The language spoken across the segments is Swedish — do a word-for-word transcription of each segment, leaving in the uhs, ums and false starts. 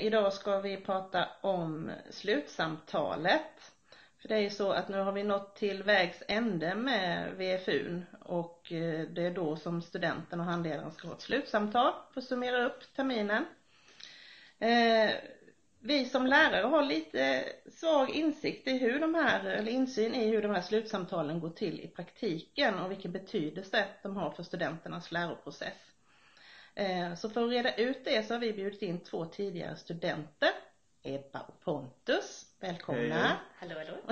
idag ska vi prata om slutsamtalet. För det är ju så att nu har vi nått till vägs ände med V F U och eh, det är då som studenten och handledaren ska ha ett slutsamtal för att summera upp terminen. Eh, vi som lärare har lite svag insikt i hur de här, eller insyn i hur de här slutsamtalen går till i praktiken och vilken betydelse de har för studenternas läroprocess. Så för att reda ut det så har vi bjudit in två tidigare studenter, Ebba och Pontus. Välkomna. Hej. Hallå, hallå.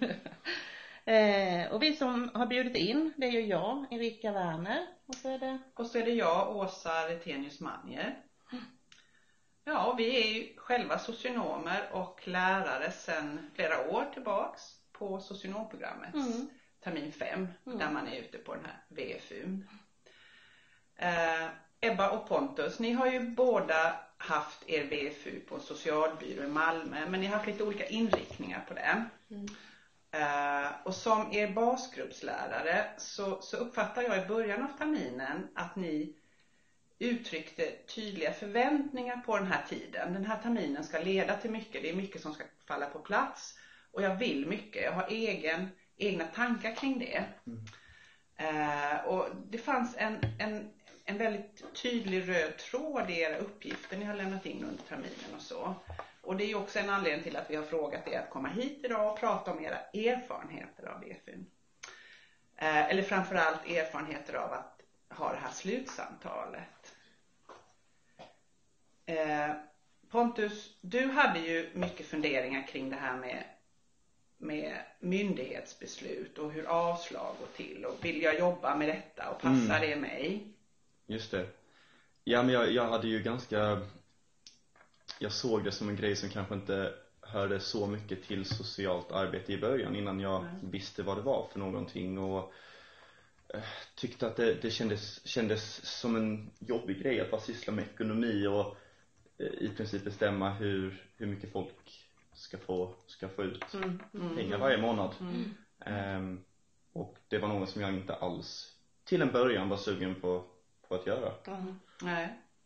Och vi som har bjudit in, det är ju jag, Erika Werner. Och så är det, och så är det jag, Åsa Retenius Manje. Ja, och vi är ju själva socionomer och lärare sedan flera år tillbaks på socionomprogrammet. Mm. Termin fem, mm. där man är ute på den här V F U. Eh, Ebba och Pontus, ni har ju båda haft er V F U på en socialbyrå i Malmö, men ni har haft lite olika inriktningar på den. Mm. Uh, och som er basgruppslärare så, så uppfattar jag i början av terminen att ni uttryckte tydliga förväntningar på den här tiden. Den här terminen ska leda till mycket, det är mycket som ska falla på plats och jag vill mycket, jag har egen, egna tankar kring det. Mm. Uh, och det fanns en, en En väldigt tydlig röd tråd i era uppgifter ni har lämnat in under terminen och så. Och det är ju också en anledning till att vi har frågat er att komma hit idag och prata om era erfarenheter av V F U. Eh, eller framförallt erfarenheter av att ha det här slutsamtalet. Eh, Pontus, du hade ju mycket funderingar kring det här med, med myndighetsbeslut och hur avslag går till. Och vill jag jobba med detta och passar mm. det mig? Just det. Ja, men jag, jag hade ju ganska... Jag såg det som en grej som kanske inte hörde så mycket till socialt arbete i början innan jag mm. visste vad det var för någonting och eh, tyckte att det, det kändes, kändes som en jobbig grej att bara syssla med ekonomi och eh, i princip bestämma hur, hur mycket folk ska få, ska få ut mm. Mm. pengar varje månad. Mm. Um, och det var något som jag inte alls till en början var sugen på att göra. Mm. Nej.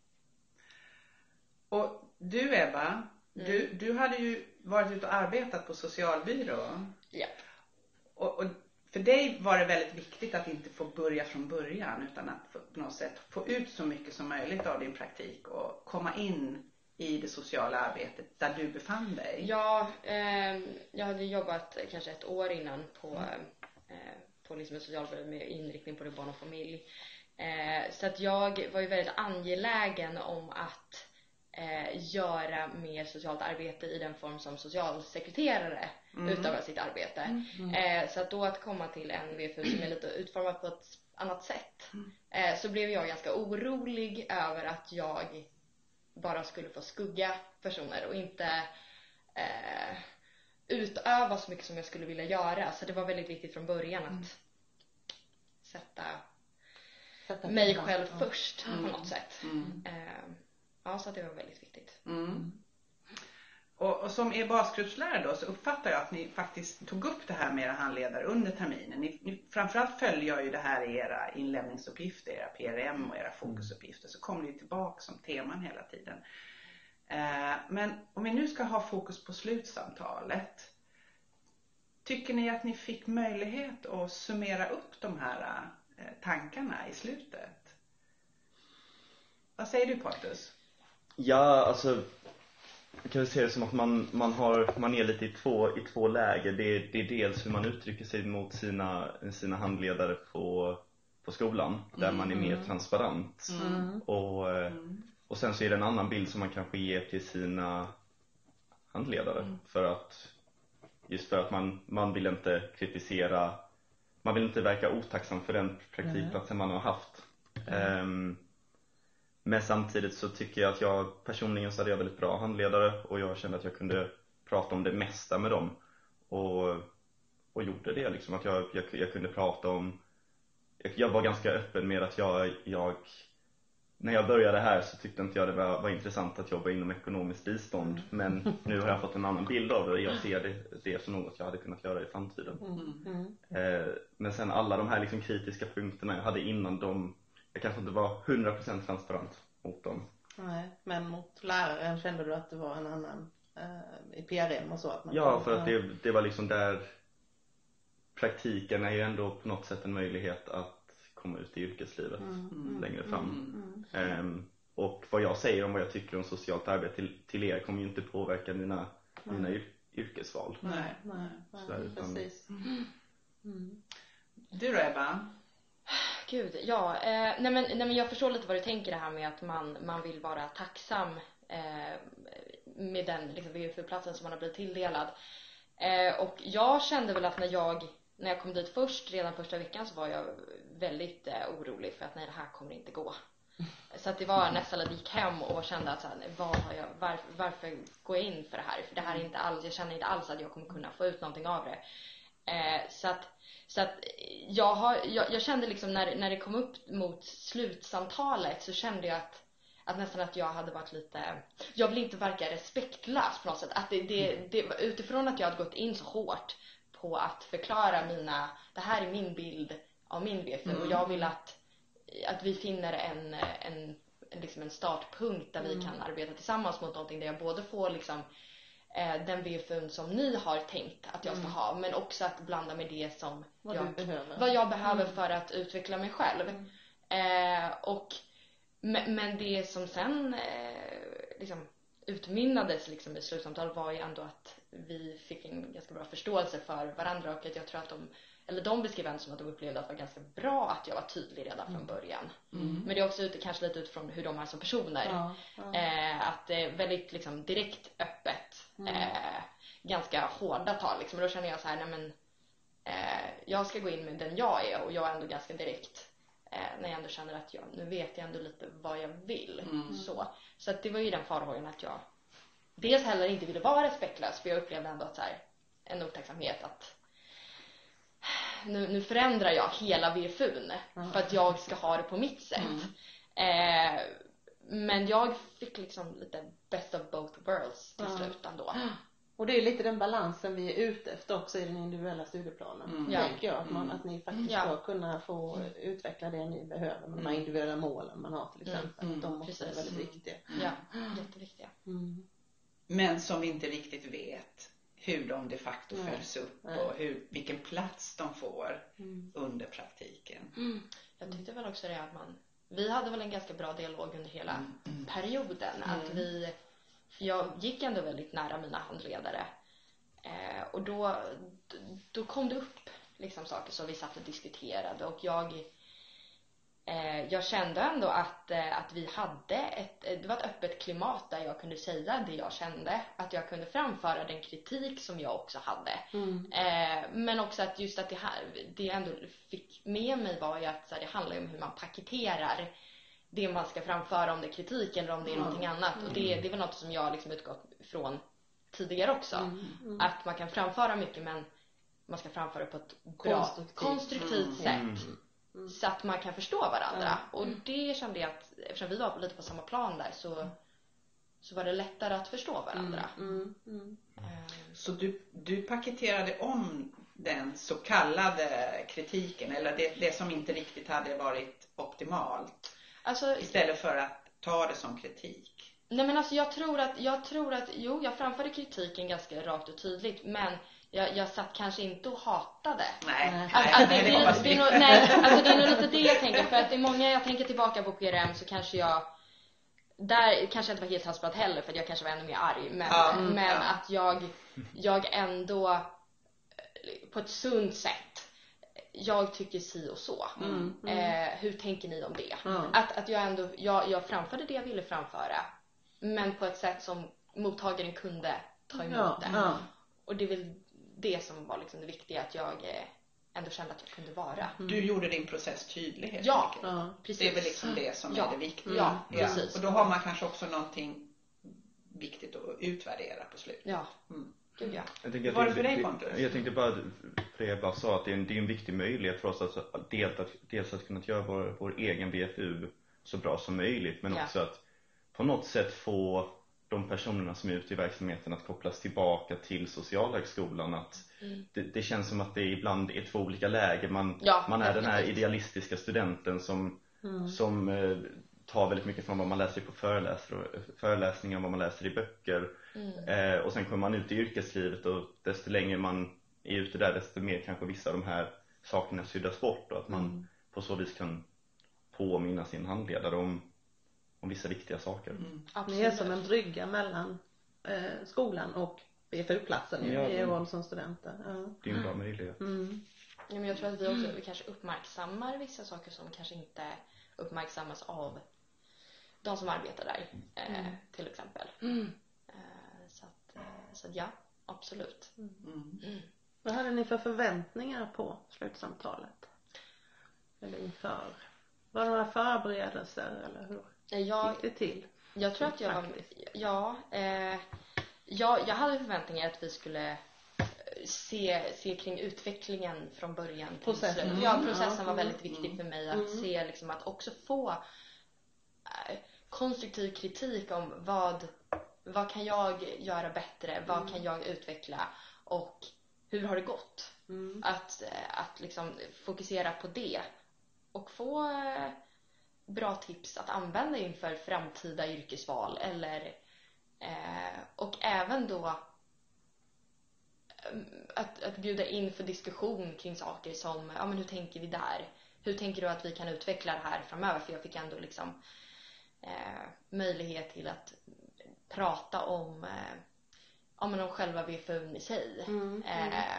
Och du Ebba, mm. du, du hade ju varit ute och arbetat på socialbyrå. Ja. Och, och för dig var det väldigt viktigt att inte få börja från början utan att få, på något sätt få ut så mycket som möjligt av din praktik och komma in i det sociala arbetet där du befann dig. Ja, eh, jag hade jobbat kanske ett år innan på, mm. eh, på liksom en socialbyrå med inriktning på det barn och familj. Eh, så att jag var ju väldigt angelägen om att eh, göra mer socialt arbete i den form som socialsekreterare mm. utövar sitt arbete. Mm. Mm. Eh, så att då att komma till en V F U som är lite utformad på ett annat sätt mm. eh, så blev jag ganska orolig över att jag bara skulle få skugga personer och inte eh, utöva så mycket som jag skulle vilja göra. Så det var väldigt viktigt från början att mm. sätta Sätta mig själv ja. först mm. på något sätt. Mm. Eh, ja, så att det var väldigt viktigt. Mm. Och, och som er basgruppslärare då så uppfattar jag att ni faktiskt tog upp det här med era handledare under terminen. Ni, ni, framförallt följer jag ju det här i era inlämningsuppgifter, era P R M och era fokusuppgifter. Så kommer det tillbaka som teman hela tiden. Eh, men om vi nu ska ha fokus på slutsamtalet. Tycker ni att ni fick möjlighet att summera upp de här tankarna i slutet? Vad säger du Pontus? Ja, alltså jag kan se det som att man, man, har, man är lite i två, i två läger. Det, det är dels hur man uttrycker sig mot sina, sina handledare på, på skolan där mm. man är mer transparent mm. och, mm. och sen så är det en annan bild som man kanske ger till sina handledare mm. för att just för att man, man vill inte kritisera. Man vill inte verka otacksam för den praktikplatsen man har haft. Mm. Um, men samtidigt så tycker jag att jag personligen så hade jag väldigt bra handledare. Och jag kände att jag kunde prata om det mesta med dem. Och, och gjorde det liksom. Att jag, jag, jag kunde prata om... Jag, jag var ganska öppen med att jag, jag... När jag började här så tyckte inte jag det var, var intressant att jobba inom ekonomiskt bistånd. Men nu har jag fått en annan bild av det. Jag ser det, det som något jag hade kunnat göra i framtiden. Mm. Eh, men sen alla de här liksom kritiska punkterna jag hade innan dem. Jag kanske inte var hundra procent transparent mot dem. Nej, men mot läraren kände du att det var en annan eh, i P R M och så? Att man Ja, kom, för att det, det var liksom där praktiken är ju ändå på något sätt en möjlighet att komma ut i yrkeslivet Mm. längre fram. Mm. Ehm, och vad jag säger om vad jag tycker om socialt arbete till, till er kommer ju inte påverka mina, mina yr, yrkesval. Nej, Nej, nej, Så där, utan- precis. Mm. Du då, Ebba? Gud, ja. Eh, nej, men, nej men jag förstår lite vad du tänker, det här med att man, man vill vara tacksam eh, med den liksom, V F U-platsen som man har blivit tilldelad. Eh, och jag kände väl att när jag, när jag kom dit först, redan första veckan, så var jag väldigt eh, orolig för att nej, det här kommer inte gå. Så att det var nästan att jag gick hem och kände att så här, vad har jag, varför, varför går jag in för det här? För det här är inte alls, jag känner inte alls att jag kommer kunna få ut någonting av det. Eh, så att Så att jag, har, jag, jag kände liksom när, när det kom upp mot slutsamtalet, så kände jag att, att nästan att jag hade varit lite, jag vill inte verka respektlös på något sätt. Att det, det, det, utifrån att jag hade gått in så hårt på att förklara mina, det här är min bild av min V F U, mm. och jag vill att, att vi finner en, en, liksom en startpunkt där mm. vi kan arbeta tillsammans mot någonting där jag både får liksom den V F U som ni har tänkt att jag ska ha, men också att blanda med det som vad, jag, du behöver. vad jag behöver mm. för att utveckla mig själv. Mm. Eh, och, men det som sen eh, liksom utmynnades liksom i slutsamtal var ju ändå att vi fick en ganska bra förståelse för varandra, och att jag tror att de, eller de beskrev ändå som att de upplevde att det var ganska bra att jag var tydlig redan från början. Mm. Men det är också ute, kanske lite utifrån hur de är som personer. Ja, ja. Eh, att det är väldigt liksom, direkt öppet. Mm. Eh, ganska hårda tal. Liksom. Och då känner jag så här, nej men eh, jag ska gå in med den jag är, och jag är ändå ganska direkt. Eh, när jag ändå känner att jag, nu vet jag ändå lite vad jag vill. Mm. Så, så att det var ju den farhågan att jag dels heller inte ville vara respektlös, för jag upplevde ändå att så här, en otacksamhet att Nu, nu förändrar jag hela V F U:n mm. för att jag ska ha det på mitt sätt. Mm. Eh, men jag fick liksom lite best of both worlds till mm. slut ändå. Och det är lite den balansen vi är ute efter också i den individuella studieplanen. Mm. Ja. Tänker jag att, man, att ni faktiskt ja. ska kunna få utveckla det ni behöver med de här individuella målen man har till exempel. Mm. De också är väldigt viktiga. Ja, jätteviktiga. Mm. Men som vi inte riktigt vet hur de de facto Nej. följs upp Nej. och hur, vilken plats de får mm. under praktiken. Mm. Jag tyckte väl också det att man, vi hade väl en ganska bra dialog under hela mm. perioden. Mm. Att vi, för jag gick ändå väldigt nära mina handledare. Eh, och då, då kom det upp liksom saker som vi satt och diskuterade. Och jag, eh, jag kände ändå att, eh, att vi hade ett, det var ett öppet klimat där jag kunde säga det jag kände. Att jag kunde framföra den kritik som jag också hade. Mm. Eh, men också att just att det här, det jag ändå fick med mig var ju att så här, det handlar om hur man paketerar det man ska framföra, om det är kritik eller om det är mm. någonting annat. Och det, det är väl något som jag liksom utgått från tidigare också. Mm. Mm. Att man kan framföra mycket, men man ska framföra det på ett bra, konstruktivt, konstruktivt mm. sätt. Mm. Så att man kan förstå varandra. Mm. Och det kände jag att, eftersom vi var lite på samma plan där, så, så var det lättare att förstå varandra. Mm. Mm. Mm. Så du, du paketerade om den så kallade kritiken, eller det, det som inte riktigt hade varit optimalt, alltså, istället för att ta det som kritik? Nej men alltså jag tror att, jag tror att jo, jag framförde kritiken ganska rakt och tydligt, men jag, jag satt kanske inte och hatade. Nej, att, nej, att det, nej, det, det, det, är nog, nej, alltså det är nog lite det jag tänker, för att det är många, jag tänker tillbaka på P R M, så kanske jag där kanske jag inte var helt transparent heller, för att jag kanske var ännu mer arg, men, ja, mm, men ja. att jag jag ändå på ett sunt sätt, jag tycker si och så. Mm, mm. Eh, hur tänker ni om det? Mm. Att, att jag ändå jag, jag framförde det jag ville framföra, men på ett sätt som mottagaren kunde ta emot ja, det. Ja. Och det är väl det som var liksom det viktiga, att jag eh, ändå kände att jag kunde vara. Mm. Du gjorde din process tydlig helt ja, enkelt. Ja, precis. Det är väl liksom det som ja. är det viktiga. Ja, ja, precis. Och då har man kanske också någonting viktigt att utvärdera på slutet. Ja. Mm. Gud, ja. Jag tänkte, var det för dig, Pontus? Jag tänkte bara, för jag bara sa att det är en, det är en viktig möjlighet för oss att dels att, dels att kunna göra vår, vår egen V F U så bra som möjligt, men ja. också att på något sätt få de personerna som är ute i verksamheten att kopplas tillbaka till socialhögskolan. Att mm. det, det känns som att det ibland är två olika läger. Man, ja, man är den här idealistiska studenten som, mm. som eh, tar väldigt mycket från vad man läser på föreläsningar, föreläsningar vad man läser i böcker. Mm. Eh, och sen kommer man ut i yrkeslivet och desto längre man är ute där desto mer kanske vissa av de här sakerna suddas bort och att man Mm. på så vis kan påminna sin handledare om, om vissa viktiga saker. Mm. Ni är som en brygga mellan eh, skolan och B F U-platsen Ja, i er mm. roll som studenter. Ja. Det är ju en bra möjlighet. Mm. Ja, men jag tror att vi också vi kanske uppmärksammar vissa saker som kanske inte uppmärksammas av de som arbetar där, eh, Mm. till exempel. Mm. Eh, så, att, eh, så att ja, absolut. Mm. Mm. Vad hade ni för förväntningar på slutsamtalet? Eller inför? Var det några förberedelser eller hur Jag, gick det till? jag tror att jag var, Faktiskt. ja, eh, jag, jag hade förväntningar att vi skulle se, se kring utvecklingen från början till Processen. slut. Ja, Mm. processen Ja, var mm. väldigt viktig för mig att Mm. se liksom att också få eh, konstruktiv kritik om vad, vad kan jag göra bättre, vad Mm. kan jag utveckla och hur har det gått? Mm. Att, eh, att liksom fokusera på det och få eh, bra tips att använda inför framtida yrkesval eller eh, och även då eh, att, att bjuda in för diskussion kring saker som, ja men hur tänker vi där? Hur tänker du att vi kan utveckla det här framöver? För jag fick ändå liksom eh, möjlighet till att prata om eh, ja, men om själva V F U i sig. Mm. Mm. Eh,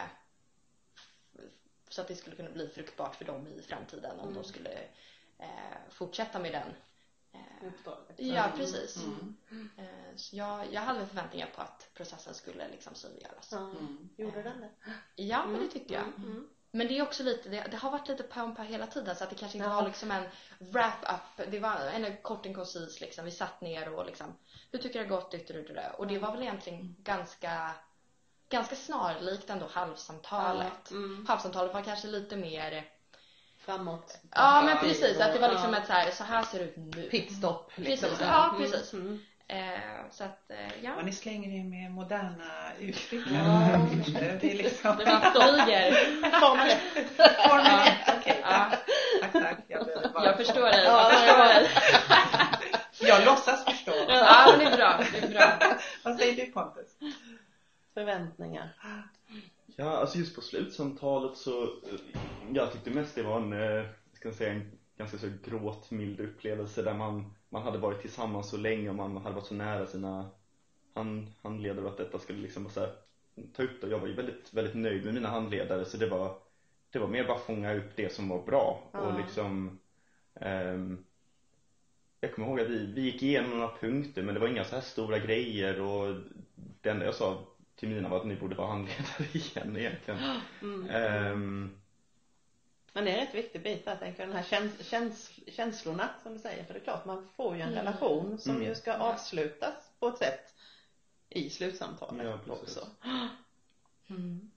så att det skulle kunna bli fruktbart för dem i framtiden om Mm. de skulle eh, fortsätta med den. Eh, Uppdraget. ja, Mm. precis. Mm. Eh, så jag, jag hade förväntningar på att processen skulle liksom synliggöras. Ja. Mm. Gjorde den det? Ja, men det tyckte jag. Mm. Mm. Men det är också lite, det, det har varit lite pö om pö hela tiden så att det kanske inte Ja. var liksom en wrap-up. Det var en kort och koncis liksom. Vi satt ner och liksom, hur tycker det har gått ytter och det. Och det var väl egentligen ganska, ganska snarlikt ändå halvsamtalet. Ja. Mm. Halvsamtalet var kanske lite mer, Framåt. ja men precis, att det var liksom Ja. ett så här, så här ser det ut nu. Pitstop. Precis, ja, Mm. precis. Mm. Eh, så att, eh, ja. Och ni slänger in med moderna uttryck. Ja. Det är liksom... Det var stiger. Formel ett. Formel ett, okej. Ja. Tack, tack. Jag, behöver bara- Jag förstår dig, Ja, jag förstår dig. Jag låtsas förstå. Ja, men det är bra, det är bra. Vad säger du, Pontus? Förväntningar. Ja, alltså just på slutsamtalet så eh, jag tyckte mest det var en, eh, ska jag säga, en ganska så gråtmild upplevelse där man, man hade varit tillsammans så länge och man hade varit så nära sina hand, handledare och att detta skulle liksom bara så här, ta upp det. Jag var ju väldigt, väldigt nöjd med mina handledare så det var, det var mer bara fånga upp det som var bra Ja. och liksom ehm, jag kommer ihåg att vi, vi gick igenom några punkter men det var inga så här stora grejer och det enda jag sa till mina var att ni borde vara handledare igen egentligen. Mm. Ehm, Men det är en rätt viktig bit där, jag tänker, den här käns- käns- känslorna som du säger. För det är klart, man får ju en Mm. relation som Mm. ju ska avslutas på ett sätt i slutsamtalet Ja, precis. också. Mm.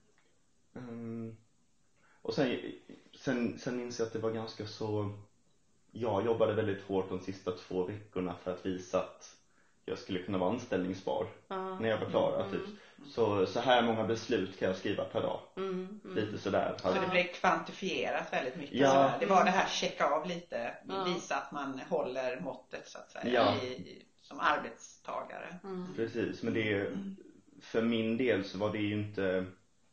ehm, och sen, sen, sen inser jag att det var ganska så, jag jobbade väldigt hårt de sista två veckorna för att visa att jag skulle kunna vara anställningsbar Ja. när jag var klar. Mm. Typ. Så, så här många beslut kan jag skriva per dag. Mm. Mm. Lite sådär. Så det blev kvantifierat väldigt mycket. Ja. Så det var det här checka av lite, Ja. visa att man håller måttet så att säga Ja. i, i, som arbetstagare. Mm. Precis, men det är, för min del så var det ju inte,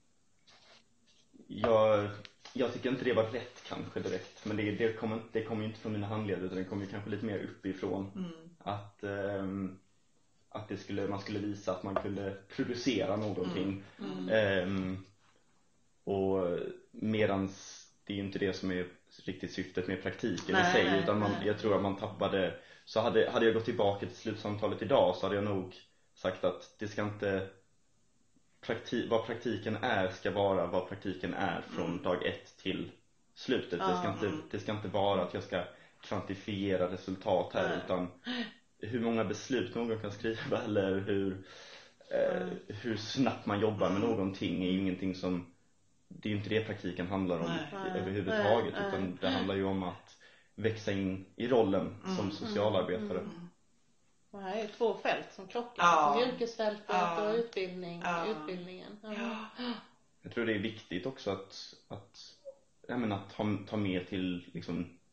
jag, jag tycker inte det var rätt kanske direkt, men det, det kom, det kom ju inte från mina handledare utan det kom ju kanske lite mer uppifrån. Mm. Att, ehm, att det skulle, man skulle visa att man kunde producera någonting. Mm. Ehm, och medans det är ju inte det som är riktigt syftet med praktiken Nej, i sig, nej, utan man, nej. jag tror att man tappade, så hade, hade jag gått tillbaka till slutsamtalet idag så hade jag nog sagt att det ska inte, prakti, vad praktiken är ska vara vad praktiken är från Mm. dag ett till slutet. Det, ska Ja. inte, det ska inte vara att jag ska kvantifiera resultat här, Nej. utan hur många beslut någon kan skriva eller hur, eh, Mm. hur snabbt man jobbar med någonting är ju ingenting som, det är ju inte det praktiken handlar om Nej. överhuvudtaget, Nej, nej. utan det handlar ju om att växa in i rollen som Mm. socialarbetare. Mm. Det här är ju två fält som krockar, Ja. som yrkesfältet Ja. och utbildning, Ja. utbildningen. Ja. Ja. Jag tror det är viktigt också att, att, jag menar, att ta, ta med till liksom,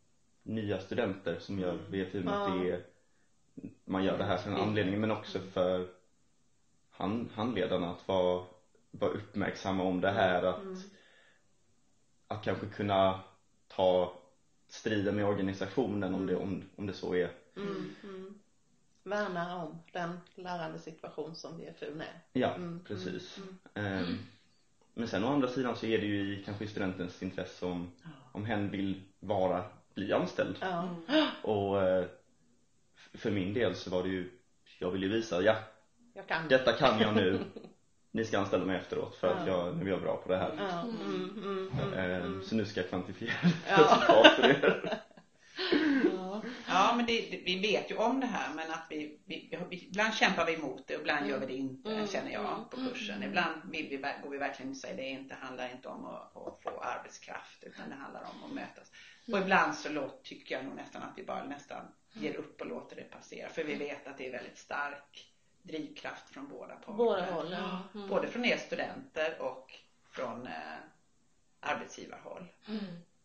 nya studenter som gör V F U, Ja. att det är, man gör det här för en anledning, men också för hand, handledarna att vara, vara uppmärksamma om det här, att, Mm. att kanske kunna ta striden med organisationen om det, om, om det så är. Mm. Mm. Värna om den lärande situation som V F U är. Ja, Mm. precis. Mm. Ehm, men sen å andra sidan så är det ju i kanske studentens intresse om, om hen vill vara, bli anställd. Ja. Och eh, för min del så var det ju, jag ville ju visa, ja, Jag kan. detta kan jag nu, ni ska anställa mig efteråt för att Ja. jag, nu är jag bra på det här. Ja. Mm. Mm. Mm. Ehm, Mm. så nu ska jag kvantifiera Ja. resultat för det. Ja. Ja, men det, det, vi vet ju om det här, men att vi, vi, vi ibland kämpar vi emot det och ibland gör vi det inte, Mm. känner jag Mm. på kursen. Ibland vill vi, går vi verkligen och säger det inte, handlar inte om att, att få arbetskraft, utan det handlar om att mötas. Och ibland så låt, tycker jag nog nästan att vi bara nästan ger upp och låter det passera, för vi vet att det är väldigt stark drivkraft från båda parter. Båda håll, ja. Mm. Både från er studenter och från eh, arbetsgivarhåll. Mm.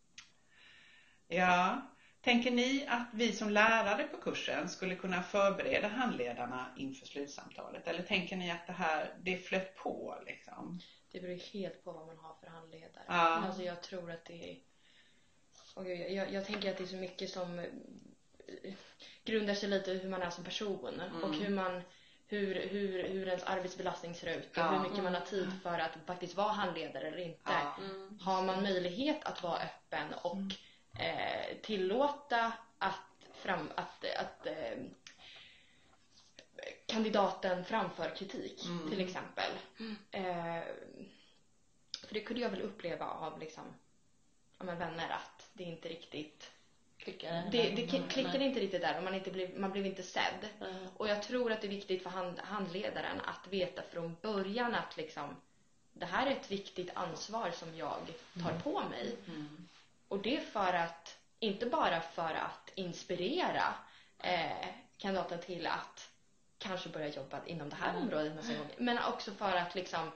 Ja, tänker ni att vi som lärare på kursen skulle kunna förbereda handledarna inför slutsamtalet? Eller tänker ni att det här, det flöt på liksom? Det beror ju helt på vad man har för handledare. Ja. Alltså jag tror att det är... Och jag, jag, jag tänker att det är så mycket som eh, grundar sig lite i hur man är som person. Mm. Och hur man... Hur, hur, hur ens arbetsbelastning ser ut och Ja. hur mycket man har tid för att faktiskt vara handledare eller inte. Ja. Mm. Har man möjlighet att vara öppen och eh, tillåta att, fram, att, att eh, kandidaten framför kritik Mm. till exempel. Eh, för det kunde jag väl uppleva av liksom, ja, men vänner att det inte riktigt Klickar det, det k- klickade inte riktigt där och man, inte blev, man blev inte sedd. Mm. Och jag tror att det är viktigt för hand, handledaren att veta från början att liksom, det här är ett viktigt ansvar som jag tar på mig. Mm. Och det är för att, inte bara för att inspirera eh, kandidaten till att kanske börja jobba inom det här området nästa gång, men också för att liksom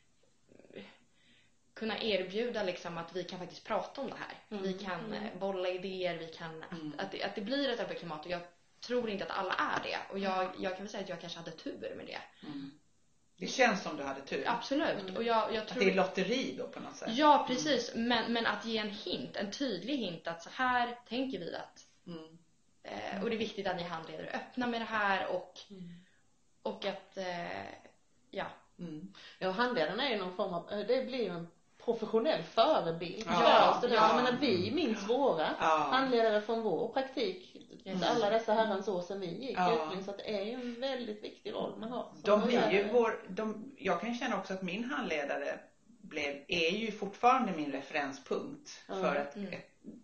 kunna erbjuda liksom att vi kan faktiskt prata om det här. Mm. Vi kan eh, bolla idéer, vi kan, Mm. att, att, det, att det blir ett öppet klimat, och jag tror inte att alla är det. Och jag, jag kan väl säga att jag kanske hade tur med det. Mm. Det känns som du hade tur. Absolut. Mm. Och jag, jag Att tror... det är lotteri då på något sätt. Ja, precis. Men, men att ge en hint, en tydlig hint att så här tänker vi att Mm. eh, och det är viktigt att ni handledare är öppna med det här och, Mm. och att eh, ja. Mm. Ja, handledarna är ju någon form av, det blir ju en professionell förebild. Ja, Ja, ja. ja. Jag menar, vi minns våra Ja. handledare från vår praktik. Yes. Alla dessa herrans år sedan vi gick Ja. utbildning, så att det är ju en väldigt viktig roll man har. som De blir ju handledare. vår, de, jag kan känna också att min handledare blev, är ju fortfarande min referenspunkt Mm. för att Mm. ett,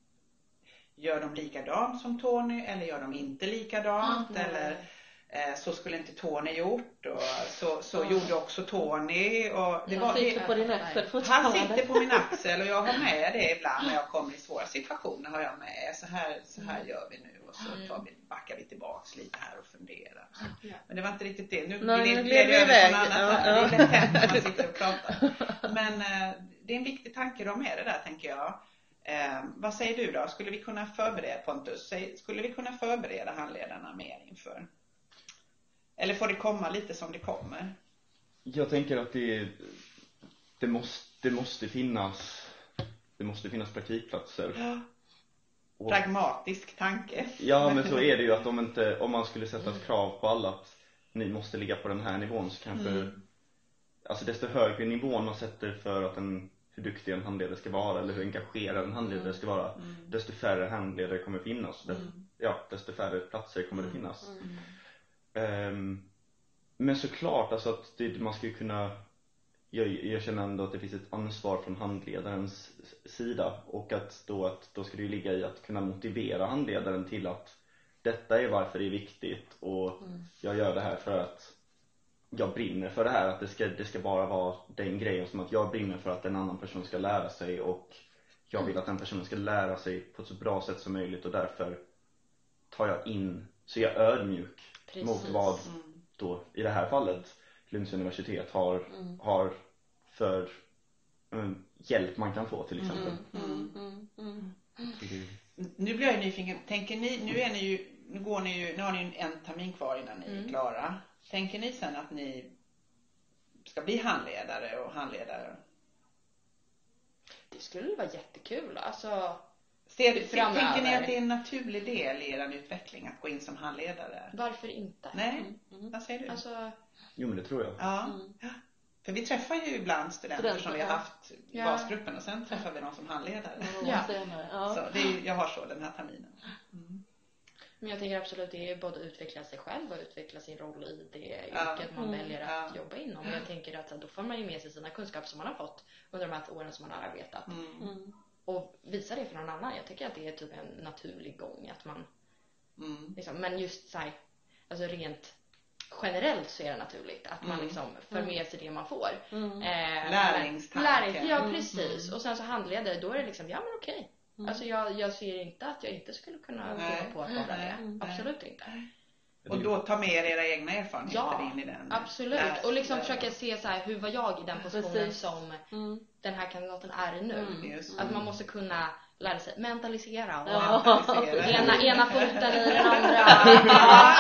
gör de likadant som Tony eller gör de inte likadant Mm. eller eh, så skulle inte Tony gjort och så, så Mm. gjorde också Tony och det Han var, sitter det, på din axel han fortfarande. sitter på min axel och jag har med det ibland när jag kommer i svåra situationer, har jag med så här, så här gör vi nu och så tar vi, backar vi tillbaks lite här och funderar. Ja. Men det var inte riktigt det. Nu Nej, blir nu det, gled blev vi det över iväg. på något annat Ja, här. ja. Det är lätt hänt när man sitter och pratar. Men eh, det är en viktig tanke de med det där, tänker jag. Eh, vad säger du då? Skulle vi kunna förbereda, Pontus, säg- skulle vi kunna förbereda handledarna mer inför? Eller får det komma lite som det kommer? Jag tänker att det, det, måste, det måste finnas det måste finnas praktikplatser. Ja. Och, Pragmatisk tanke. ja, men så är det ju att om, inte, om man skulle sätta ett krav på alla att ni måste ligga på den här nivån, så kanske Mm. alltså desto högre nivån man sätter för att en, hur duktig en handledare ska vara eller hur engagerad en handledare ska vara, Mm. desto färre handledare kommer finnas. Desto, Mm. ja, desto färre platser kommer det Mm. finnas. Mm. Ehm, men såklart alltså att det, man ska ju kunna, jag, jag känner ändå att det finns ett ansvar från handledarens sida, och att då, att då ska det ju ligga i att kunna motivera handledaren till att detta är varför det är viktigt och Mm. jag gör det här för att jag brinner för det här, att det ska, det ska bara vara den grejen som att jag brinner för att en annan person ska lära sig och jag vill att den personen ska lära sig på ett så bra sätt som möjligt, och därför tar jag in, så jag är ödmjuk Precis. mot vad Mm. då i det här fallet Lunds universitet har, Mm. har för um, hjälp man kan få till exempel. Mm. Mm. Mm. Mm. Det är- nu blir jag nyfiken. Tänker ni, nu är ni ju, nu går ni ju, nu har ni ju en termin kvar innan ni Mm. är klara. Tänker ni sen att ni ska bli handledare och handledare? Det skulle vara jättekul. Alltså, Ser, ser, Framöver. tänker ni att det är en naturlig del i er utveckling att gå in som handledare? varför inte? Nej, Mm. vad säger du? Alltså, Jo men det tror jag. Ja. Mm. Ja. För vi träffar ju ibland studenter, Studenter, som vi har ja. haft i Ja. basgruppen och sen träffar vi dem som handledare. Några Ja. år senare. Ja. Så det är, jag har så den här terminen. Mm. men jag tänker absolut det är både att utveckla sig själv och utveckla sin roll i det Ja. yrket man Mm. väljer att Ja. jobba inom. Och jag tänker att så här, då får man ju med sig sina kunskaper som man har fått under de här åren som man har arbetat. Mm. Mm. Och visa det för någon annan. Jag tycker att det är typ en naturlig gång att man Mm. liksom, men just så här, alltså rent generellt så är det naturligt att man Mm. liksom för med sig det man får. Mm. Eh, Lärlingstanken. lärlings, ja Mm. precis. Och sen så handledare, då är det liksom, ja men okej. Mm. Alltså jag, jag ser inte att jag inte skulle kunna Nej. prova på att vara det. Mm. Absolut inte. Och då ta med er era egna erfarenheter Ja, in i den. absolut. Där- Och liksom där- försöka se så här, hur var jag i den positionen Precis. som Mm. den här kandidaten är i nu. Mm. Just. Att man måste kunna lära sig mentalisera och Ja. Mentalisera. ena, ena foten i den andra. Ja.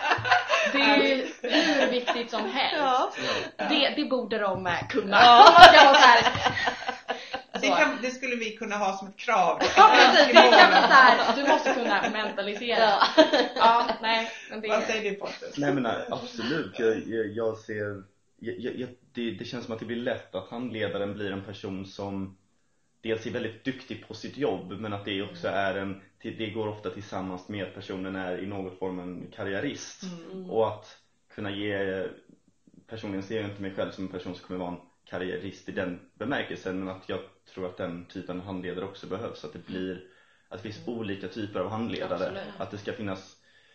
Det är ju hur viktigt som helst. Ja. Det, det borde de eh, kunna. Ja. Om man ska vara så här. Det, kan, det skulle vi kunna ha som ett krav. Ja, precis. Det kan vara så här. Du måste kunna mentalisera. Ja. Ja, nej. Men Vad det, säger du, Pontus? Nej men nej, absolut, jag, jag, jag ser jag, jag, det, det känns som att det blir lätt att handledaren blir en person som dels är väldigt duktig på sitt jobb, men att det också är en, det går ofta tillsammans med att personen är i någon form en karriärist. Mm. Och att kunna ge, personligen ser jag inte mig själv som en person som kommer vara en karriärist i den bemärkelsen, men att jag tror att den typen av handledare också behövs, att det blir, att det finns olika typer av handledare. Absolut. Att det ska finnas,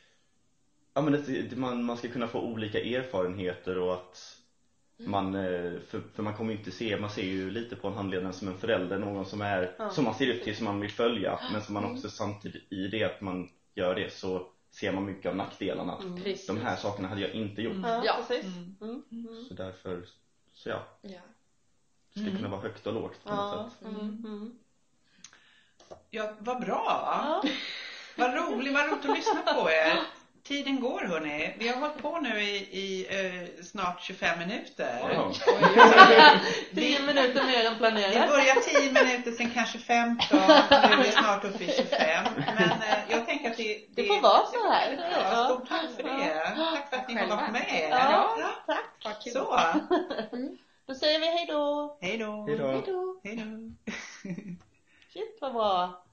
ja men det, man, man ska kunna få olika erfarenheter och att man, eh, för, för man kommer ju inte se, man ser ju lite på en handledare som en förälder, någon som är, Ja. som man ser upp till, som man vill följa, men som man också samtidigt i det att man gör det så ser man mycket av nackdelarna. Att precis. de här sakerna hade jag inte gjort. Ja, Ja. precis. Mm. Mm. Mm. Så därför, så ja, Ja. det ska kunna vara högt och lågt på något Ja. sätt. Mm. Mm. Ja, vad bra. Ja. Vad roligt, vad roligt att lyssna på er. Tiden går, hörni. Vi har hållit på nu i, i eh, snart tjugofem minuter. Wow. Tio minuter mer än Vi planerat. börjar tio minuter, sen kanske femton. Nu är vi snart uppe i tjugofem. Men eh, jag tänker att det, Det får vara så här. Ja, Ja. stort tack för det. Tack för att ni har Själva. varit med. Ja, Ja. tack. Vad kul. Så, Då säger vi hej då. hej då. Hej då. Hej då. Hej då. Shit vad bra.